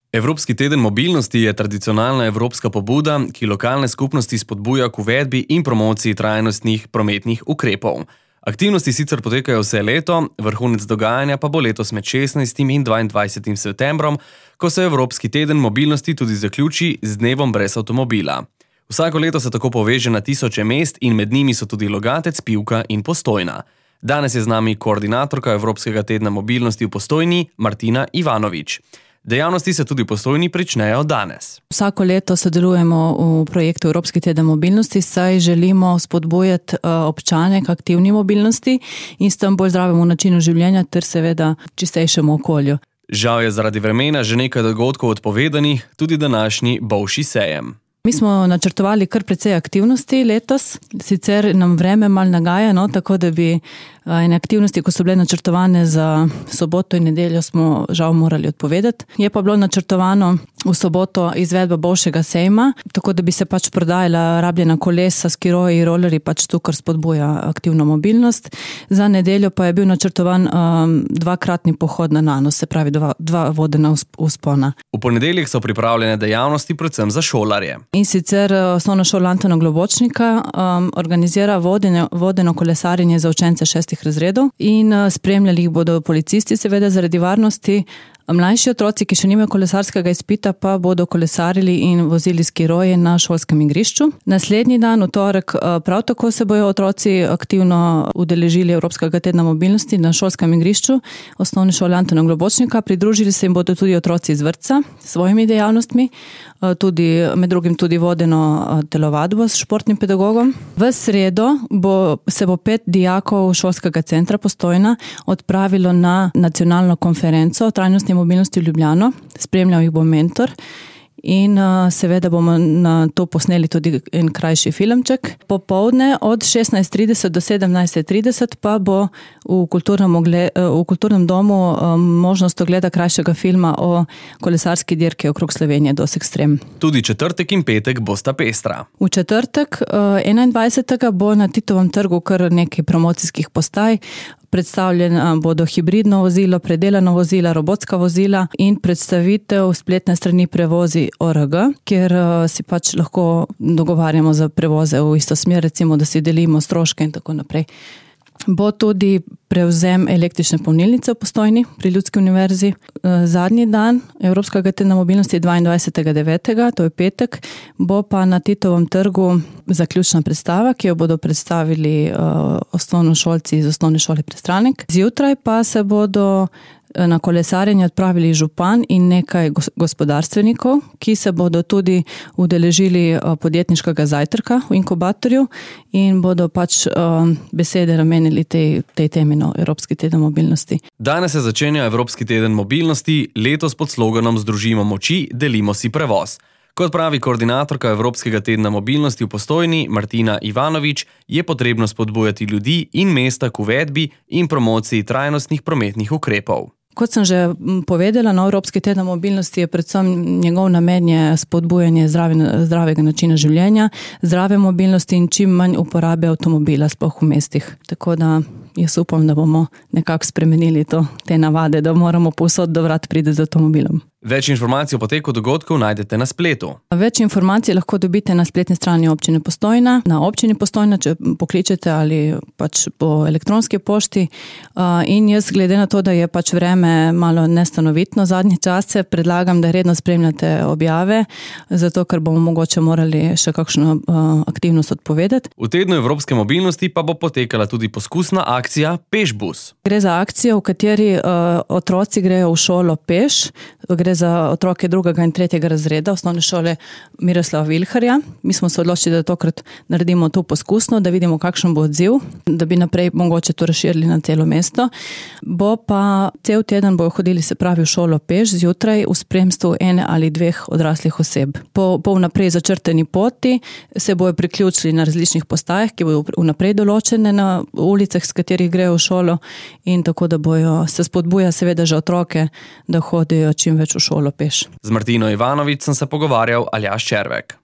Evropski teden mobilnosti je tradicionalna evropska pobuda, ki lokalne skupnosti spodbuja k uvedbi in promociji trajnostnih prometnih ukrepov. Aktivnosti sicer potekajo vse leto, vrhunec dogajanja pa bo letos med 16. in 22. septembrom, ko se Evropski teden mobilnosti tudi zaključi z dnevom brez avtomobila. Vsako leto se tako poveže na tisoče mest in med njimi so tudi Logatec, Pivka in Postojna. Danes je z nami koordinatorka Evropskega tedna mobilnosti v Postojni, Martina Ivanović. Dejavnosti se tudi v Postojni pričnejo danes. Vsako leto sodelujemo v projektu Evropski teden mobilnosti, saj želimo spodbujati občane k aktivni mobilnosti in s tem bolj zdravemu načinu življenja ter seveda čistejšemu okolju. Žal je zaradi vremena že nekaj dogodkov odpovedanih, tudi današnji bolšji sejem. Mi smo načrtovali kar precej aktivnosti letos, sicer nam vreme malo nagaja, tako da bi ene aktivnosti, ko so bile načrtovane za soboto in nedeljo, smo žal morali odpovedati. Je pa bilo načrtovano v soboto izvedba bolšjega sejma, tako da bi se prodajala rabljena kolesa, skiroji, rolerji, to, kar spodbuja aktivno mobilnost. Za nedeljo pa je bil načrtovan dvakratni pohod na Nanos, se pravi dva vodena vzpona. V ponedeljek so pripravljene dejavnosti predvsem za šolarje. In sicer Osnovna šola Antona Globočnika organizira vodeno kolesarjenje za učence 6. razredov in spremljali jih bodo policisti, seveda zaradi varnosti. Mlajši otroci, ki še nimajo kolesarskega izpita, pa bodo kolesarili in vozili skiroje na šolskem igrišču. Naslednji dan, v torek, prav tako se bojo otroci aktivno udeležili Evropskega tedna mobilnosti na šolskem igrišču Osnovne šole Antona Globočnika. Pridružili se jim bodo tudi otroci iz vrtca s svojimi dejavnostmi, med drugim tudi vodeno telovadbo s športnim pedagogom. V sredo se bo 5 dijakov šolskega centra Postojna odpravilo na nacionalno konferenco o trajnostni mobilnosti v Ljubljano. Spremljal jih bo mentor in seveda bomo na to posneli tudi en krajši filmček. Popoldne od 16:30 do 17:30 pa bo v kulturnem domu možnost ogleda krajšega filma o kolesarski dirki okrog Slovenije Dos Extreme. Tudi četrtek in petek bosta pestra. V četrtek 21. bo na Titovem trgu kar nekaj promocijskih postaj. Predstavljena bodo hibridno vozilo, predelano vozila, robotska vozila in predstavitev spletne strani Prevozi ORG, kjer si lahko dogovarjamo za prevoze v isto smer, recimo, da si delimo stroške in tako naprej. Bo tudi prevzem električne polnilnice v Postojni pri Ljudski univerzi. Zadnji dan Evropskega tedna mobilnosti je 22.9., to je petek, bo pa na Titovem trgu zaključna predstava, ki jo bodo predstavili osnovnošolci iz Osnovne šole Prestranek. Zjutraj pa se bodo na kolesarjenje odpravili župan in nekaj gospodarstvenikov, ki se bodo tudi udeležili podjetniškega zajtrka v inkubatorju in bodo besede namenili tej temi Evropski teden mobilnosti. Danes se začenja Evropski teden mobilnosti, letos pod sloganom Združimo moči, delimo si prevoz. Kot pravi koordinatorka Evropskega tedna mobilnosti v Postojni, Martina Ivanović, je potrebno spodbujati ljudi in mesta k uvedbi in promociji trajnostnih prometnih ukrepov. Kot sem že povedala, Evropski teden mobilnosti je predvsem njegov namen je spodbujanje zdravega načina življenja, zdrave mobilnosti in čim manj uporabe avtomobila, sploh v mestih. Tako da jaz upam, da bomo nekako spremenili te navade, da moramo povsod do vrat priti z avtomobilom. Več informacij o poteku dogodkov najdete na spletu. Več informacij lahko dobite na spletni strani občine Postojna, na občini Postojna, če pokličete ali po elektronski pošti. In jaz glede na to, da je vreme malo nestanovitno zadnje čase, predlagam, da redno spremljate objave, zato ker bomo mogoče morali še kakšno aktivnost odpovedati. V tednu Evropske mobilnosti pa bo potekala tudi poskusna akcija Pešbus. Gre za akcijo, v kateri otroci grejo v šolo peš. Gre za otroke 2. in 3. razreda Osnovne šole Miroslava Vilharja. Mi smo se odločili, da tokrat naredimo to poskusno, da vidimo, kakšen bo odziv, da bi naprej mogoče to razširili na celo mesto. Bo pa cel teden bojo hodili, se pravi, v šolo peš zjutraj v spremstvu 1 ali 2 odraslih oseb. Po vnaprej začrtani poti se bojo priključili na različnih postajah, ki bodo vnaprej določene na ulicah, s katerih grejo v šolo, in tako, da se spodbuja seveda že otroke, da hodijo čim več v šolo peš. Z Martino Ivanović sem se pogovarjal Aljaž Červek.